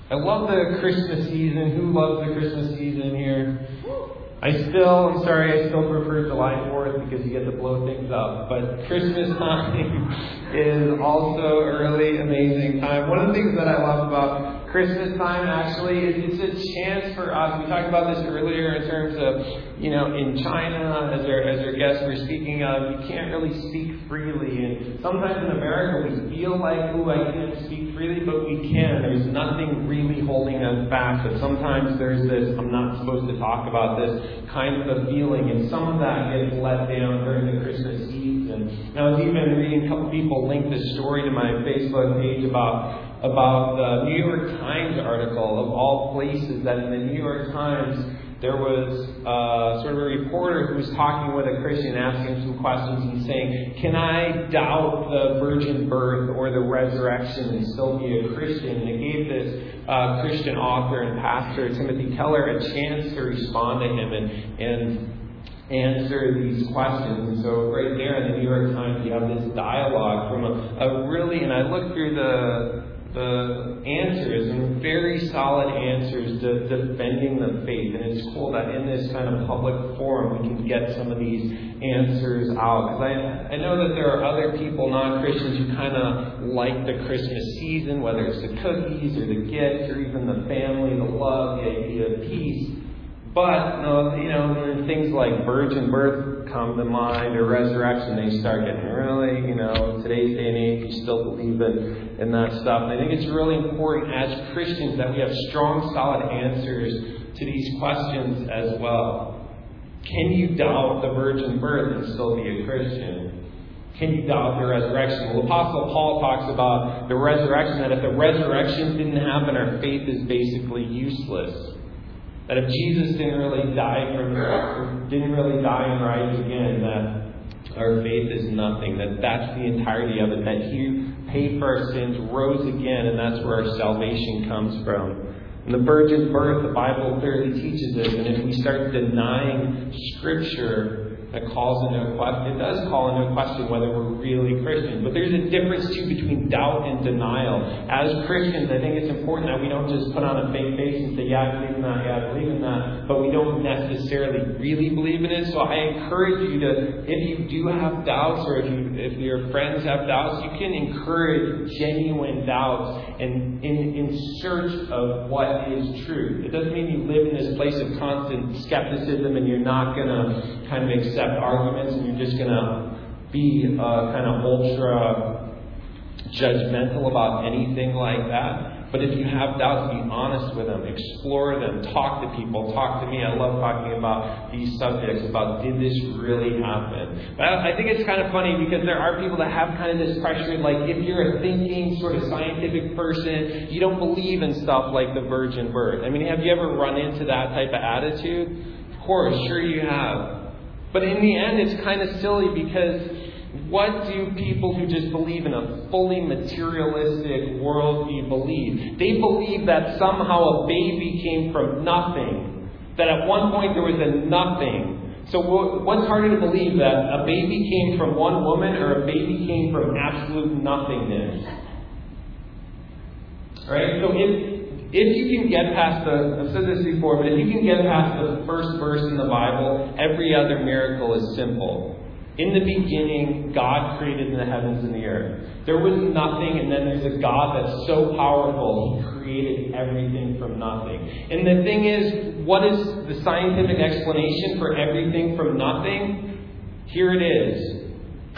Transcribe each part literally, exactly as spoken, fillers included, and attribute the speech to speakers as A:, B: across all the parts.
A: I love the Christmas season. Who loves the Christmas season here? I still, I'm sorry, I still prefer July fourth because you get to blow things up. But Christmas time is also a really amazing time. One of the things that I love about Christmas time actually is it's a chance for us. We talked about this earlier in terms of, you know, in China, as our, as our guests were speaking of, you can't really speak freely. And sometimes in America we feel like, ooh, I can't speak freely, but we can. There's nothing really holding us back. But sometimes there's this, I'm not supposed to talk about this kind of a feeling. And some of that gets let down during the Christmas season. And I was even reading a couple people link this story to my Facebook page about about the New York Times article, of all places, that in the New York Times there was uh, sort of a reporter who was talking with a Christian, asking him some questions and saying, can I doubt the virgin birth or the resurrection and still be a Christian? And it gave this uh, Christian author and pastor, Timothy Keller, a chance to respond to him and, and answer these questions. And so right there in the New York Times, you have this dialogue from a, a really, and I looked through the the answers, and very solid answers to defending the faith. And it's cool that in this kind of public forum we can get some of these answers out. Because I, I know that there are other people, non-Christians, who kind of like the Christmas season, whether it's the cookies or the gifts or even the family, the love, the idea of peace. But, no, you know, when things like virgin birth come to mind or resurrection, they start getting really, you know, today's day and age, you still believe in, in that stuff. And I think it's really important as Christians that we have strong, solid answers to these questions as well. Can you doubt the virgin birth and still be a Christian? Can you doubt the resurrection? Well, Apostle Paul talks about the resurrection, that if the resurrection didn't happen, our faith is basically useless. That if Jesus didn't really die from, didn't really die and rise again, that our faith is nothing. That that's the entirety of it. That He paid for our sins, rose again, and that's where our salvation comes from. And the virgin birth, the Bible clearly teaches this. And if we start denying Scripture, that calls into a question, it does call into a question whether we're really Christians. But there's a difference too between doubt and denial. As Christians, I think it's important that we don't just put on a fake face and say, yeah, I believe in that, yeah, I believe in that, but we don't necessarily really believe in it. So I encourage you to, if you do have doubts, or if you, if your friends have doubts, you can encourage genuine doubts and in, in search of what is true. It doesn't mean you live in this place of constant skepticism and you're not going to kind of accept arguments and you're just going to be uh, kind of ultra judgmental about anything like that. But if you have doubts, be honest with them, explore them, talk to people, talk to me. I love talking about these subjects, about did this really happen? But I think it's kind of funny because there are people that have kind of this pressure, like if you're a thinking sort of scientific person, you don't believe in stuff like the virgin birth. I mean, have you ever run into that type of attitude? Of course, sure you have. But in the end, it's kind of silly because what do people who just believe in a fully materialistic worldview believe? They believe that somehow a baby came from nothing. That at one point there was a nothing. So what's harder to believe, that a baby came from one woman or a baby came from absolute nothingness? Right? So if If you can get past the, I've said this before, but if you can get past the first verse in the Bible, every other miracle is simple. In the beginning, God created the heavens and the earth. There was nothing, and then there's a God that's so powerful, He created everything from nothing. And the thing is, what is the scientific explanation for everything from nothing? Here it is.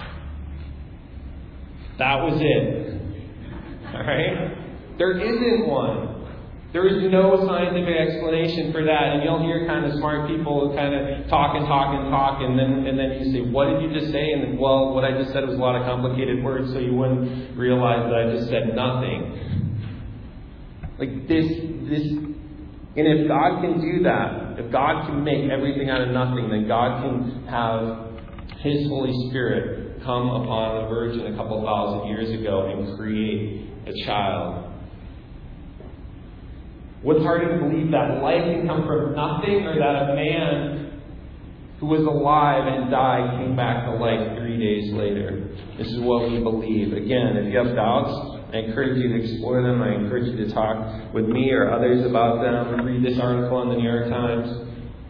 A: That was it. Alright? There isn't one. There is no scientific explanation for that. And you'll hear kind of smart people kind of talk and talk and talk, and then and then you say, what did you just say? And then, well, what I just said was a lot of complicated words, so you wouldn't realize that I just said nothing. Like this, this, and if God can do that, if God can make everything out of nothing, then God can have His Holy Spirit come upon a virgin a couple thousand years ago and create a child. What's harder to believe, that life can come from nothing, or that a man who was alive and died came back to life three days later? This is what we believe. Again, if you have doubts, I encourage you to explore them. I encourage you to talk with me or others about them. Read this article in the New York Times.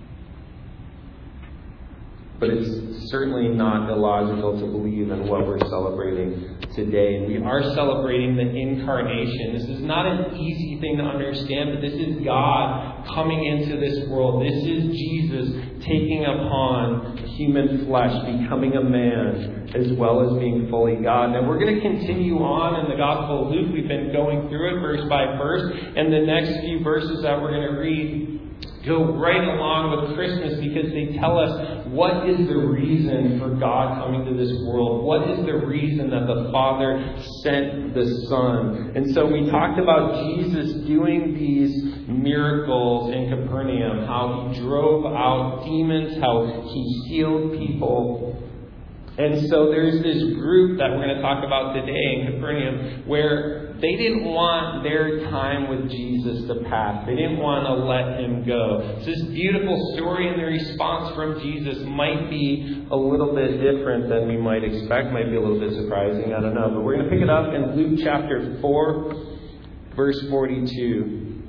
A: But it's certainly not illogical to believe in what we're celebrating today. And we are celebrating the incarnation. This is not an easy thing to understand, but this is God coming into this world. This is Jesus taking upon human flesh, becoming a man, as well as being fully God. Now we're going to continue on in the Gospel of Luke. We've been going through it verse by verse. And the next few verses that we're going to read go right along with Christmas because they tell us what is the reason for God coming to this world. What is the reason that the Father sent the Son? And so we talked about Jesus doing these miracles in Capernaum, how he drove out demons, how he healed people. And so there's this group that we're going to talk about today in Capernaum where they didn't want their time with Jesus to pass. They didn't want to let him go. So this beautiful story and the response from Jesus might be a little bit different than we might expect. Might be a little bit surprising. I don't know. But we're going to pick it up in Luke chapter four, verse forty-two.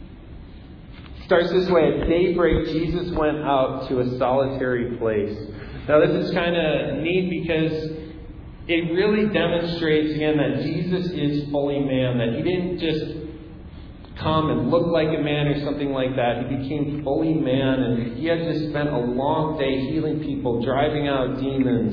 A: It starts this way. At daybreak, Jesus went out to a solitary place. Now this is kind of neat because it really demonstrates again that Jesus is fully man, that he didn't just come and look like a man or something like that. He became fully man, and he had to spend a long day healing people, driving out demons.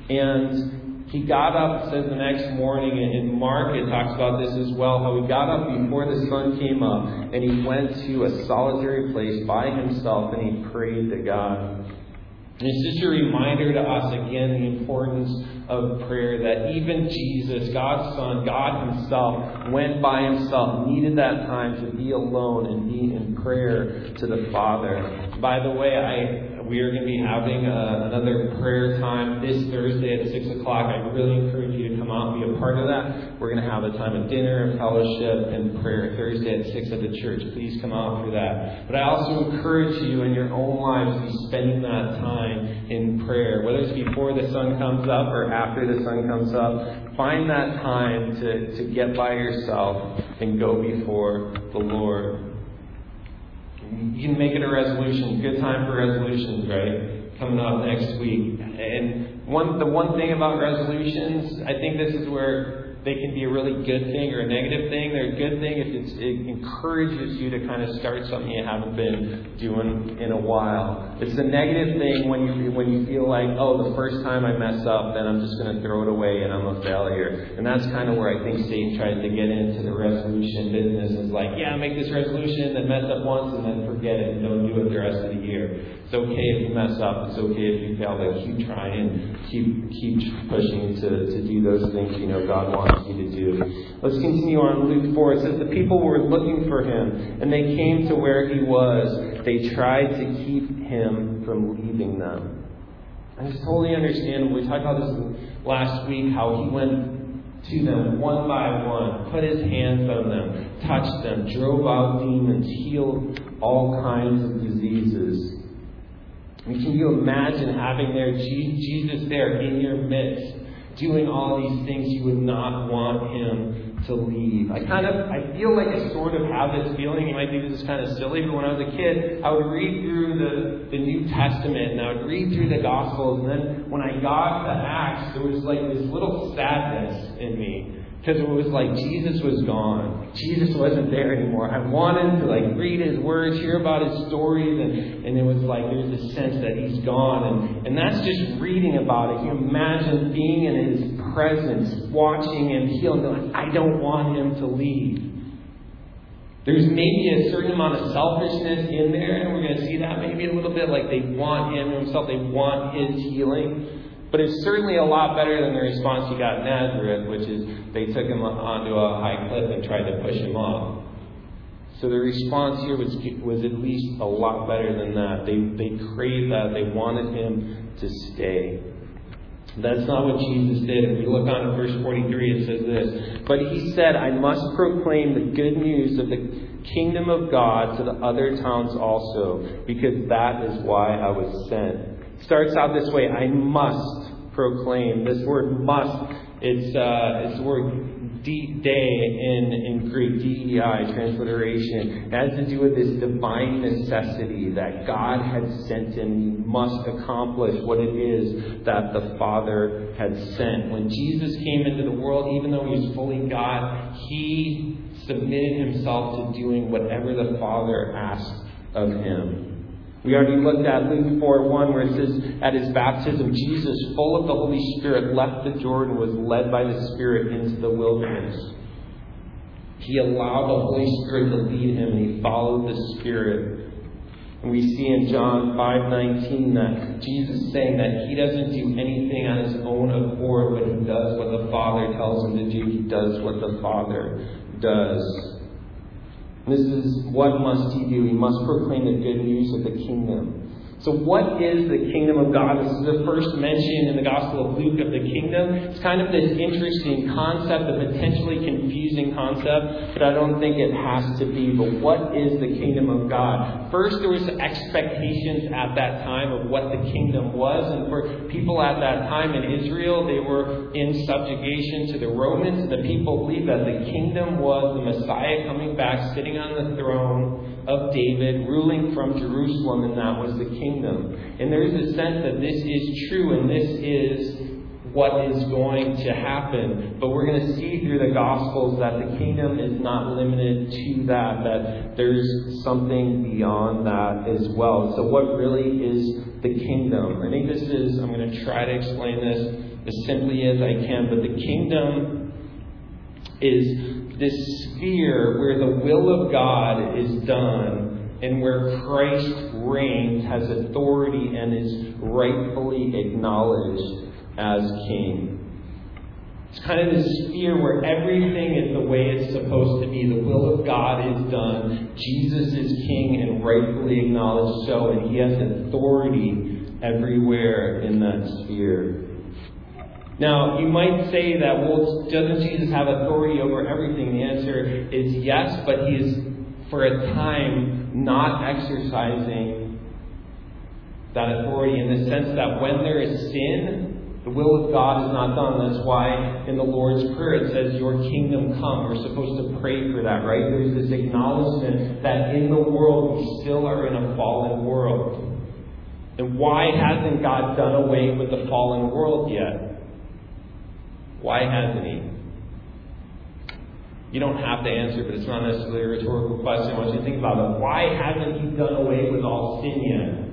A: And he got up, it says the next morning, in Mark it talks about this as well, how he got up before the sun came up, and he went to a solitary place by himself, and he prayed to God. And it's just a reminder to us again the importance of prayer, that even Jesus, God's Son, God himself, went by himself, needed that time to be alone and be in prayer to the Father. By the way, I we are going to be having uh, another prayer time this Thursday at six o'clock. I really encourage you to come out and be a part of that. We're going to have a time of dinner and fellowship and prayer Thursday at six at the church. Please come out for that. But I also encourage you in your own lives to be spending that time in prayer, whether it's before the sun comes up or after the sun comes up. Find that time to, to get by yourself and go before the Lord. You can make it a resolution. Good time for resolutions, right? Coming up next week. And one the one thing about resolutions, I think this is where they can be a really good thing or a negative thing. They're a good thing if it's, it encourages you to kind of start something you haven't been doing in a while. It's a negative thing when you when you feel like, oh, the first time I mess up, then I'm just going to throw it away and I'm a failure. And that's kind of where I think Satan tries to get into the resolution business. Is like, yeah, make this resolution, then mess up once, and then forget it and don't do it the rest of the year. It's okay if you mess up. It's okay if you fail. But keep trying, keep keep pushing to, to do those things you know God wants you to do. Let's continue on Luke four. It says, the people were looking for him, and they came to where he was. They tried to keep him from leaving them. I just totally understand. We talked about this last week, how he went to them one by one, put his hands on them, touched them, drove out demons, healed all kinds of diseases. And can you imagine having there Jesus there in your midst, doing all these things? You would not want him to leave. I kind of, I feel like I sort of have this feeling. You might think this is kind of silly, but when I was a kid, I would read through the, the New Testament and I would read through the Gospels, and then when I got to Acts, there was like this little sadness in me. Because it was like Jesus was gone. Jesus wasn't there anymore. I wanted to like read his words, hear about his stories, and, and it was like there's this sense that he's gone. And, and that's just reading about it. You imagine being in his presence, watching him heal, and going, I don't want him to leave. There's maybe a certain amount of selfishness in there, and we're going to see that maybe a little bit, like they want him himself, they want his healing. But it's certainly a lot better than the response he got in Nazareth, which is they took him onto a high cliff and tried to push him off. So the response here was was at least a lot better than that. They they craved that. They wanted him to stay. That's not what Jesus did. If we look on at verse forty-three, it says this. But he said, I must proclaim the good news of the kingdom of God to the other towns also, because that is why I was sent. Starts out this way, I must proclaim. This word must It's uh, it's the word de- day in, in Greek, D E I, transliteration. It has to do with this divine necessity that God had sent him. He must accomplish what it is that the Father had sent. When Jesus came into the world, even though he was fully God, he submitted himself to doing whatever the Father asked of him. We already looked at Luke four one, where it says, at his baptism, Jesus, full of the Holy Spirit, left the Jordan, was led by the Spirit into the wilderness. He allowed the Holy Spirit to lead him, and he followed the Spirit. And we see in John five nineteen that Jesus is saying that he doesn't do anything on his own accord, but he does what the Father tells him to do. He does what the Father does. This is what must he do. He must proclaim the good news of the kingdom. So what is the kingdom of God? This is the first mention in the Gospel of Luke of the kingdom. It's kind of this interesting concept, a potentially confusing concept, but I don't think it has to be. But what is the kingdom of God? First, there was expectations at that time of what the kingdom was. And for people at that time in Israel, they were in subjugation to the Romans. The people believed that the kingdom was the Messiah coming back, sitting on the throne of David, ruling from Jerusalem, and that was the kingdom. And there is a sense that this is true, and this is what is going to happen. But we're going to see through the Gospels that the kingdom is not limited to that, that there's something beyond that as well. So what really is the kingdom? I think this is, I'm going to try to explain this as simply as I can, but the kingdom is this sphere where the will of God is done and where Christ reigns, has authority, and is rightfully acknowledged as king. It's kind of this sphere where everything is the way it's supposed to be. The will of God is done. Jesus is king and rightfully acknowledged so, and he has authority everywhere in that sphere. Now, you might say that, well, doesn't Jesus have authority over everything? The answer is yes, but he is, for a time, not exercising that authority in the sense that when there is sin, the will of God is not done. That's why in the Lord's Prayer it says, your kingdom come. We're supposed to pray for that, right? There's this acknowledgement that in the world we still are in a fallen world. And why hasn't God done away with the fallen world yet? Why hasn't he? You don't have to answer, but it's not necessarily a rhetorical question. I want you to think about it. Why hasn't he done away with all sin yet?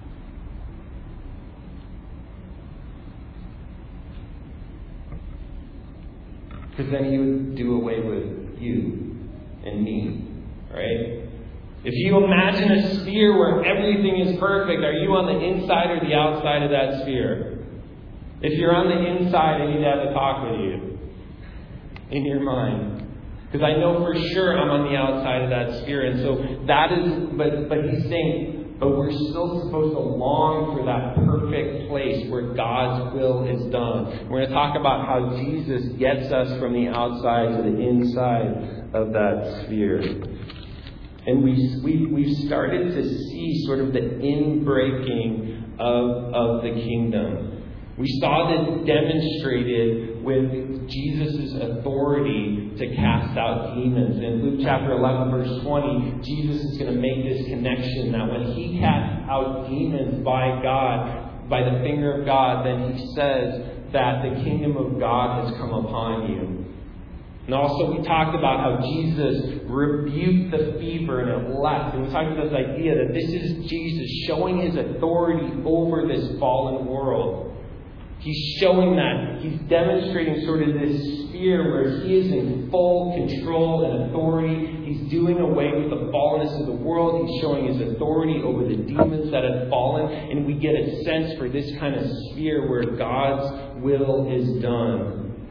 A: Because then he would do away with you and me, right? If you imagine a sphere where everything is perfect, are you on the inside or the outside of that sphere? If you're on the inside, I need to have a talk with you in your mind. Because I know for sure I'm on the outside of that sphere. And so that is, but, but he's saying, but we're still supposed to long for that perfect place where God's will is done. We're going to talk about how Jesus gets us from the outside to the inside of that sphere. And we, we, we've started to see sort of the inbreaking of, of the kingdom. We saw this demonstrated with Jesus' authority to cast out demons. In Luke chapter eleven, verse twenty, Jesus is going to make this connection that when he casts out demons by God, by the finger of God, then he says that the kingdom of God has come upon you. And also we talked about how Jesus rebuked the fever and it left. And we talked about this idea that this is Jesus showing his authority over this fallen world. He's showing that. He's demonstrating sort of this sphere where he is in full control and authority. He's doing away with the fallenness of the world. He's showing his authority over the demons that have fallen. And we get a sense for this kind of sphere where God's will is done.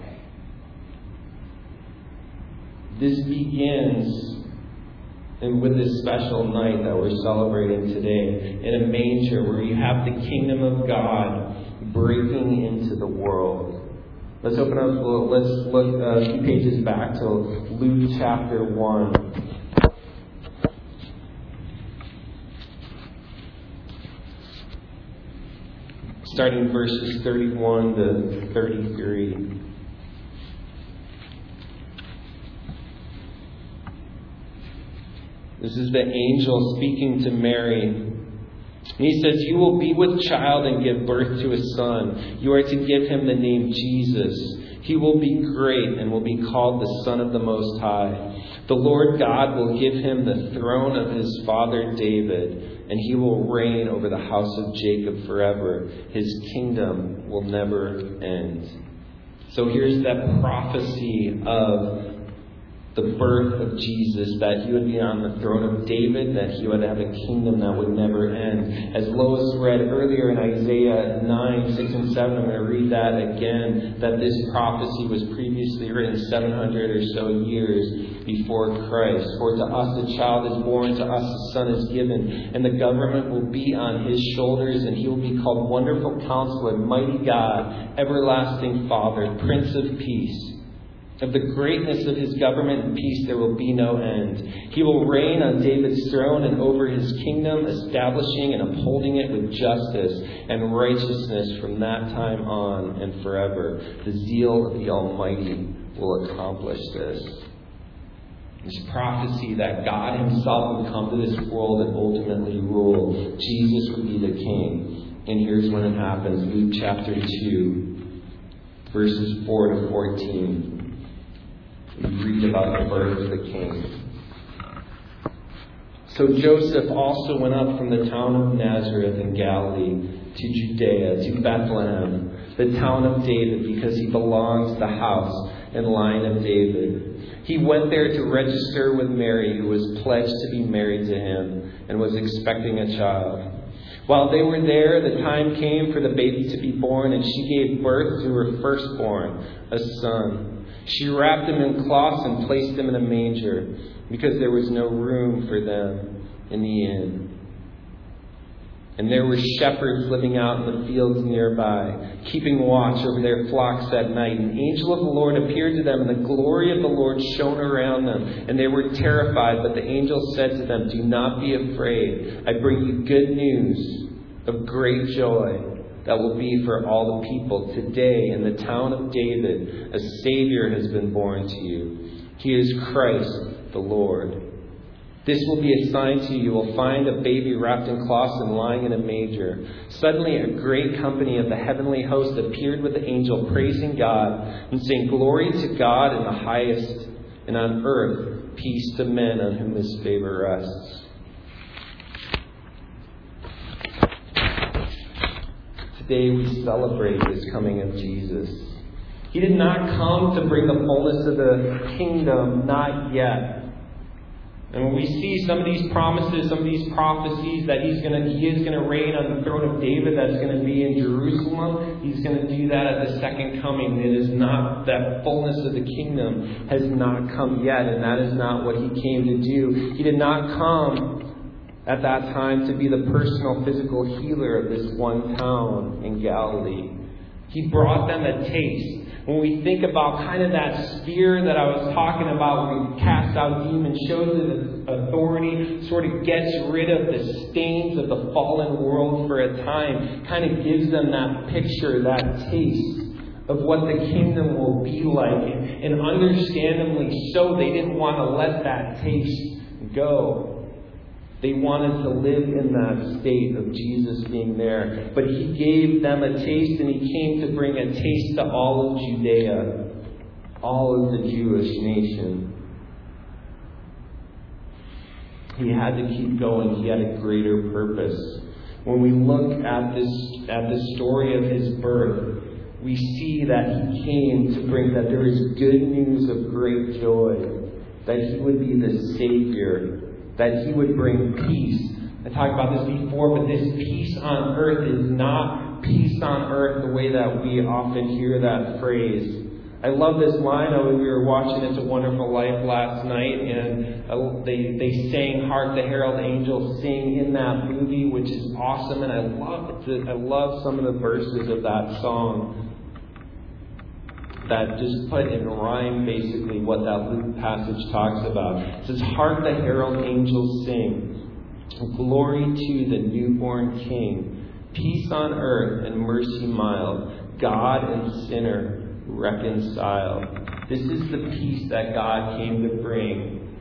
A: This begins and with this special night that we're celebrating today in a manger where you have the kingdom of God breaking into the world. Let's open up, let's look a few pages back to Luke chapter one. Starting verses thirty-one to thirty-three. This is the angel speaking to Mary. And he says, "You will be with child and give birth to a son. You are to give him the name Jesus. He will be great and will be called the Son of the Most High. The Lord God will give him the throne of his father David, and he will reign over the house of Jacob forever. His kingdom will never end." So here's that prophecy of the birth of Jesus, that he would be on the throne of David, that he would have a kingdom that would never end. As Lois read earlier in Isaiah nine, six and seven, I'm going to read that again, that this prophecy was previously written seven hundred or so years before Christ. "For to us a child is born, to us a son is given, and the government will be on his shoulders, and he will be called Wonderful Counselor, Mighty God, Everlasting Father, Prince of Peace. Of the greatness of his government and peace there will be no end. He will reign on David's throne and over his kingdom, establishing and upholding it with justice and righteousness from that time on and forever. The zeal of the Almighty will accomplish this." This prophecy that God himself would come to this world and ultimately rule. Jesus would be the king. And here's when it happens. Luke chapter two, verses four to fourteen. We read about the birth of the king. "So Joseph also went up from the town of Nazareth in Galilee to Judea, to Bethlehem, the town of David, because he belongs to the house and line of David. He went there to register with Mary, who was pledged to be married to him and was expecting a child. While they were there, the time came for the baby to be born, and she gave birth to her firstborn, a son. She wrapped him in cloths and placed him in a manger, because there was no room for them in the inn. And there were shepherds living out in the fields nearby, keeping watch over their flocks at night. An angel of the Lord appeared to them, and the glory of the Lord shone around them, and they were terrified. But the angel said to them, 'Do not be afraid. I bring you good news of great joy that will be for all the people. Today, in the town of David, a Savior has been born to you. He is Christ the Lord. This will be a sign to you. You will find a baby wrapped in cloths and lying in a manger.' Suddenly a great company of the heavenly host appeared with the angel, praising God and saying, 'Glory to God in the highest, and on earth peace to men on whom his favor rests.'" Today we celebrate this coming of Jesus. He did not come to bring the fullness of the kingdom, not yet. And when we see some of these promises, some of these prophecies that he's going to, he is going to reign on the throne of David, that's going to be in Jerusalem. He's going to do that at the second coming. It is not, that fullness of the kingdom has not come yet, and that is not what he came to do. He did not come at that time to be the personal physical healer of this one town in Galilee. He brought them a taste. When we think about kind of that sphere that I was talking about, where we cast out demons, shows it authority, sort of gets rid of the stains of the fallen world for a time, kind of gives them that picture, that taste of what the kingdom will be like. And understandably so, they didn't want to let that taste go. They wanted to live in that state of Jesus being there. But he gave them a taste, and he came to bring a taste to all of Judea, all of the Jewish nation. He had to keep going. He had a greater purpose. When we look at this, at the story of his birth, we see that he came to bring that there is good news of great joy, that he would be the Savior, that he would bring peace. I talked about this before, but this peace on earth is not peace on earth the way that we often hear that phrase. I love this line. We were watching It's a Wonderful Life last night, and they, they sang Hark the Herald Angels Sing in that movie, which is awesome, and I love it. I love some of the verses of that song that just put in rhyme basically what that Luke passage talks about. It says, "Hark the herald angels sing, glory to the newborn King, peace on earth and mercy mild, God and sinner reconciled." This is the peace that God came to bring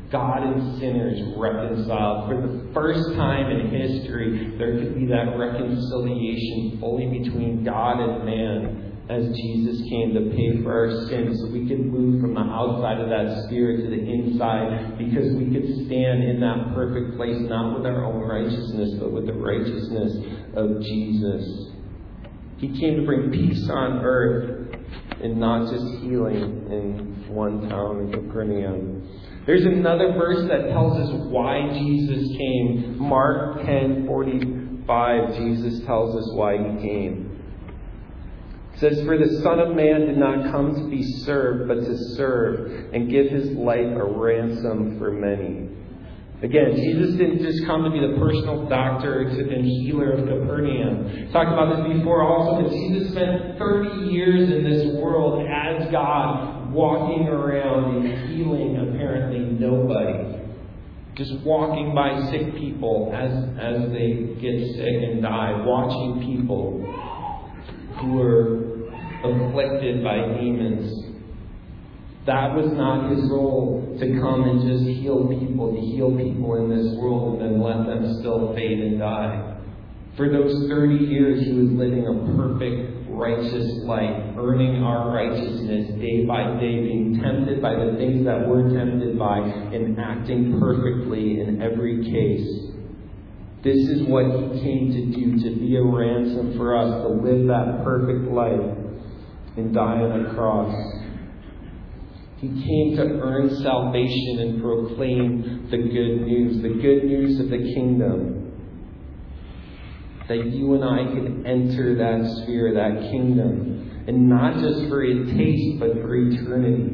A: God and sinners reconciled. For the first time in history, there could be that reconciliation fully between God and man as Jesus came to pay for our sins, so we could move from the outside of that sphere to the inside, because we could stand in that perfect place, not with our own righteousness, but with the righteousness of Jesus. He came to bring peace on earth and not just healing in one town in Capernaum. There's another verse that tells us why Jesus came. Mark ten forty-five, Jesus tells us why he came. It says, "For the Son of Man did not come to be served, but to serve and give his life a ransom for many." Again, Jesus didn't just come to be the personal doctor and healer of Capernaum. I talked about this before also, but Jesus spent thirty years in this world as God, walking around and healing apparently nobody. Just walking by sick people as, as they get sick and die. Watching people who were afflicted by demons. That was not his role, to come and just heal people, to heal people in this world and then let them still fade and die. For those thirty years, he was living a perfect, righteous life, earning our righteousness day by day, being tempted by the things that we're tempted by, and acting perfectly in every case. This is what he came to do, to be a ransom for us, to live that perfect life and die on a cross. He came to earn salvation and proclaim the good news, the good news of the kingdom. That you and I can enter that sphere, that kingdom. And not just for a taste, but for eternity.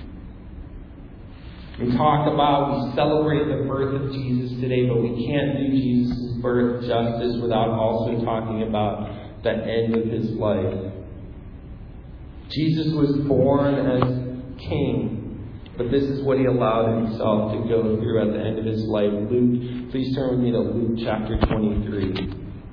A: We talk about, we celebrate the birth of Jesus today, but we can't do Jesus' birth justice without also talking about the end of his life. Jesus was born as king, but this is what he allowed himself to go through at the end of his life. Luke, please turn with me to Luke chapter twenty-three.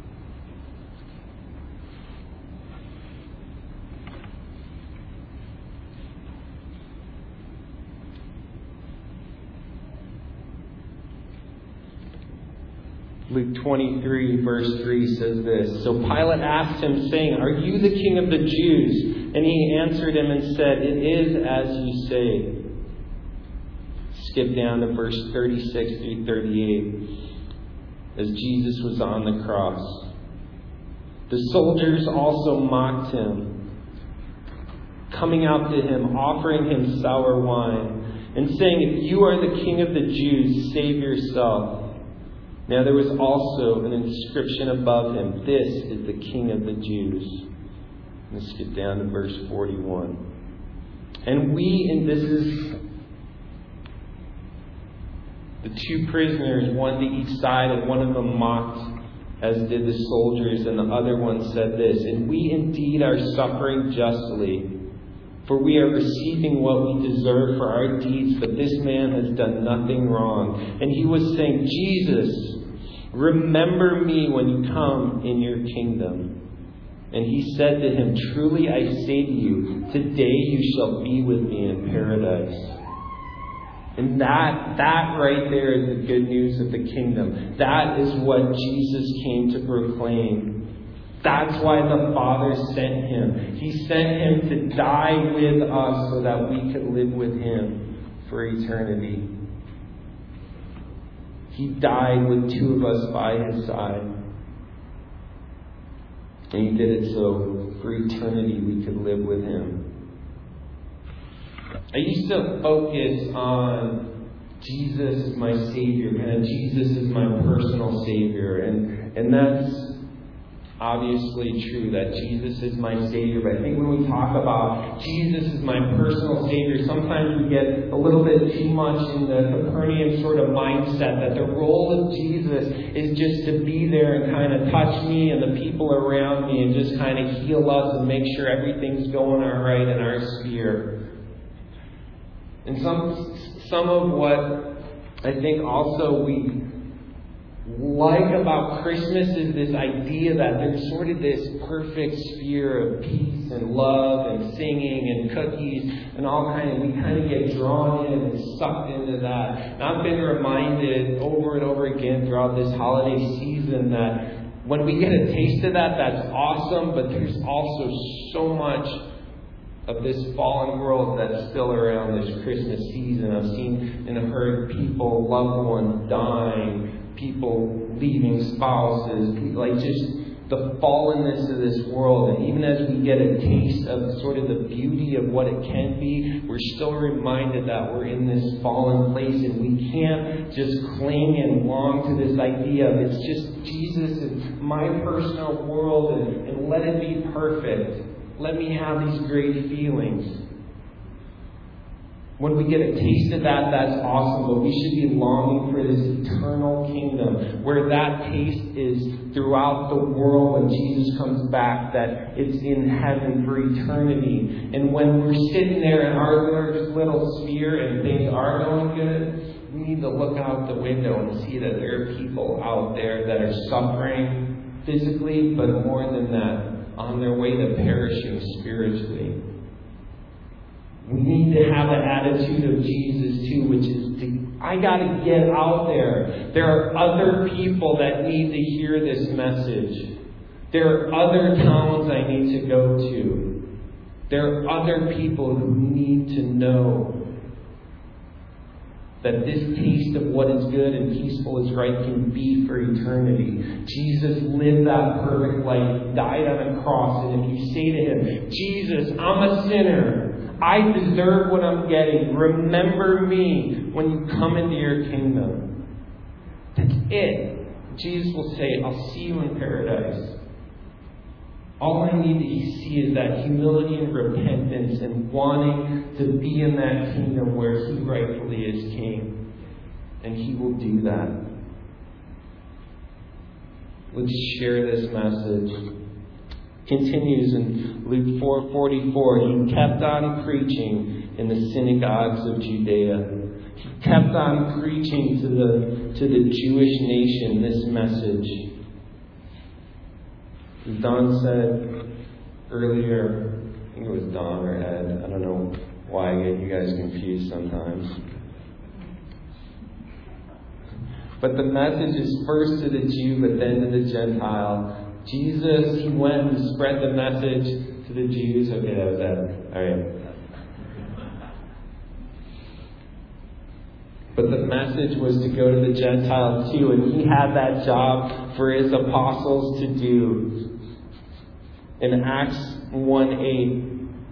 A: Luke twenty-three verse three says this. "So Pilate asked him, saying, 'Are you the king of the Jews?' And he answered him and said, 'It is as you say.'" Skip down to verse thirty-six through thirty-eight. As Jesus was on the cross, "The soldiers also mocked him, coming out to him, offering him sour wine, and saying, 'If you are the king of the Jews, save yourself.' Now there was also an inscription above him, 'This is the King of the Jews.'" Let's get down to verse forty-one. "And we," and this is the two prisoners, one to each side, and one of them mocked, as did the soldiers, and the other one said this, "And we indeed are suffering justly, for we are receiving what we deserve for our deeds, but this man has done nothing wrong." And he was saying, "Jesus, remember me when you come in your kingdom." And he said to him, "Truly I say to you, today you shall be with me in paradise." And that, that right there is the good news of the kingdom. That is what Jesus came to proclaim. That's why the Father sent him. He sent him to die with us so that we could live with him for eternity. He died with two of us by his side. And he did it so for eternity we could live with him. I used to focus on Jesus is my Savior, and Jesus is my personal Savior. And, and that's obviously true, that Jesus is my Savior. But I think when we talk about Jesus is my personal Savior, sometimes we get a little bit too much in the Capernaum sort of mindset that the role of Jesus is just to be there and kind of touch me and the people around me and just kind of heal us and make sure everything's going all right in our sphere. And some some of what I think also we like about Christmas is this idea that there's sort of this perfect sphere of peace and love and singing and cookies and all kind of, we kind of get drawn in and sucked into that. And I've been reminded over and over again throughout this holiday season that when we get a taste of that, that's awesome, but there's also so much of this fallen world that's still around this Christmas season. I've seen and heard people, loved ones dying, people leaving spouses, like just the fallenness of this world. And even as we get a taste of sort of the beauty of what it can be, we're still reminded that we're in this fallen place, and we can't just cling and long to this idea of it's just Jesus and my personal world and, and let it be perfect. Let me have these great feelings. When we get a taste of that, that's awesome, but we should be longing for this eternal kingdom where that taste is throughout the world when Jesus comes back, that it's in heaven for eternity. And when we're sitting there in our little sphere and things are going good, we need to look out the window and see that there are people out there that are suffering physically, but more than that, on their way to perishing spiritually. We need to have the attitude of Jesus too, which is to, I got to get out there. There are other people that need to hear this message. There are other towns I need to go to. There are other people who need to know that this taste of what is good and peaceful is right can be for eternity. Jesus lived that perfect life, died on a cross, and if you say to Him, Jesus, I'm a sinner, I deserve what I'm getting, remember me when you come into your kingdom. That's it. Jesus will say, I'll see you in paradise. All I need to see is that humility and repentance and wanting to be in that kingdom where He rightfully is King. And He will do that. Let's share this message. Continues in Luke four forty-four. He kept on preaching in the synagogues of Judea. He kept on preaching to the, to the Jewish nation this message. Don said earlier, I think it was Don or Ed, I don't know why I get you guys confused sometimes. But the message is first to the Jew, but then to the Gentile. Jesus, He went and spread the message to the Jews. Okay, that was that. Alright. But the message was to go to the Gentiles too, and He had that job for His apostles to do. In Acts one eight,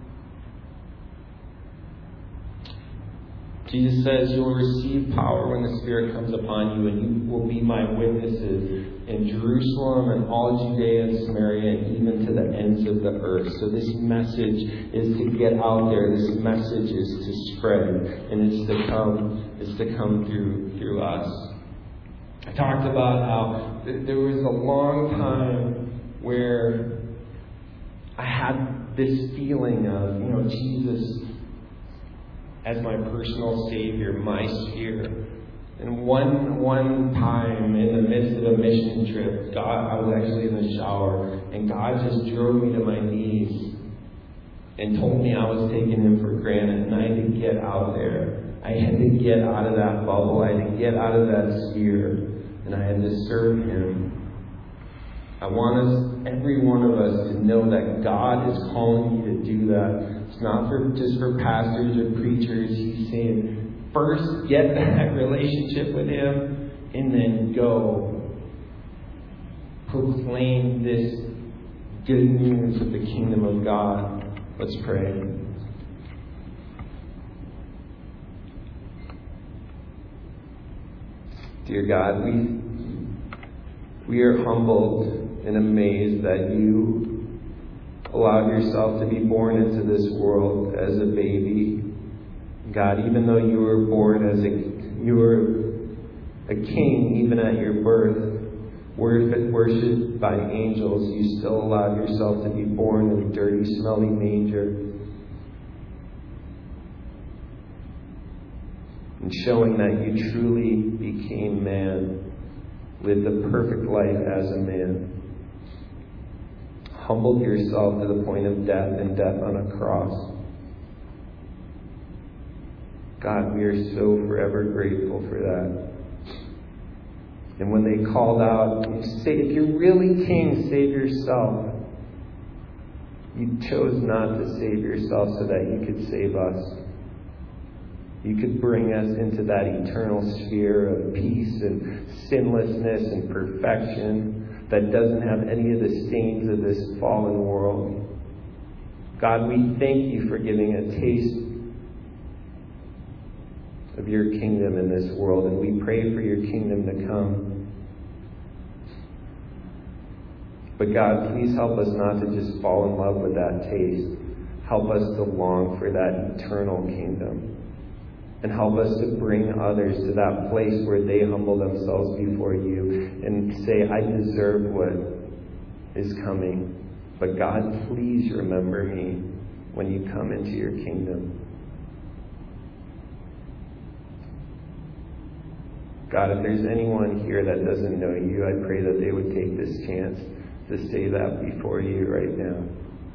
A: Jesus says, you will receive power when the Spirit comes upon you, and you will be my witnesses in Jerusalem and all Judea and Samaria and even to the ends of the earth. So this message is to get out there. This message is to spread, and it's to come. It's to come through through us. I talked about how th- there was a long time where I had this feeling of, you know, Jesus as my personal Savior, my sphere. And one one time in the midst of a mission trip, God, I was actually in the shower, and God just drove me to my knees and told me I was taking Him for granted, and I had to get out there. I had to get out of that bubble. I had to get out of that sphere, and I had to serve Him. I want us, every one of us, to know that God is calling you to do that. It's not for just for pastors or preachers. He's saying, first get that relationship with Him, and then go proclaim this good news of the kingdom of God. Let's pray. Dear God, we we are humbled and amazed that You allowed Yourself to be born into this world as a baby. God, even though You were born as a You were a king even at Your birth, worshipped by angels, You still allowed Yourself to be born in a dirty, smelly manger. And showing that You truly became man. lived a perfect life as a man, humbled yourself to the point of death and death on a cross. God, we are so forever grateful for that. And when they called out, you say, if you're really king, save yourself. You chose not to save yourself so that you could save us. You could bring us into that eternal sphere of peace and sinlessness and perfection that doesn't have any of the stains of this fallen world. God, we thank you for giving a taste of your kingdom in this world, and we pray for your kingdom to come. But God, please help us not to just fall in love with that taste. Help us to long for that eternal kingdom. And help us to bring others to that place where they humble themselves before you and say, I deserve what is coming. But God, please remember me when you come into your kingdom. God, if there's anyone here that doesn't know you, I pray that they would take this chance to say that before you right now.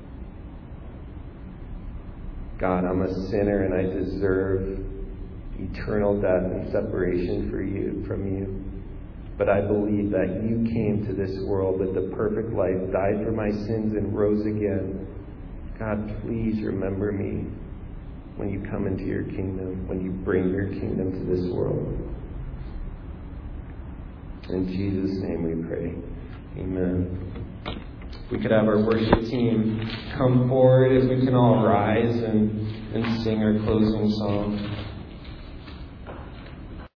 A: God, I'm a sinner and I deserve eternal death and separation for you, from you. But I believe that you came to this world with the perfect life, died for my sins, and rose again. God, please remember me when you come into your kingdom, when you bring your kingdom to this world. In Jesus' name we pray. Amen. We could have our worship team come forward if we can all rise and, and sing our closing song.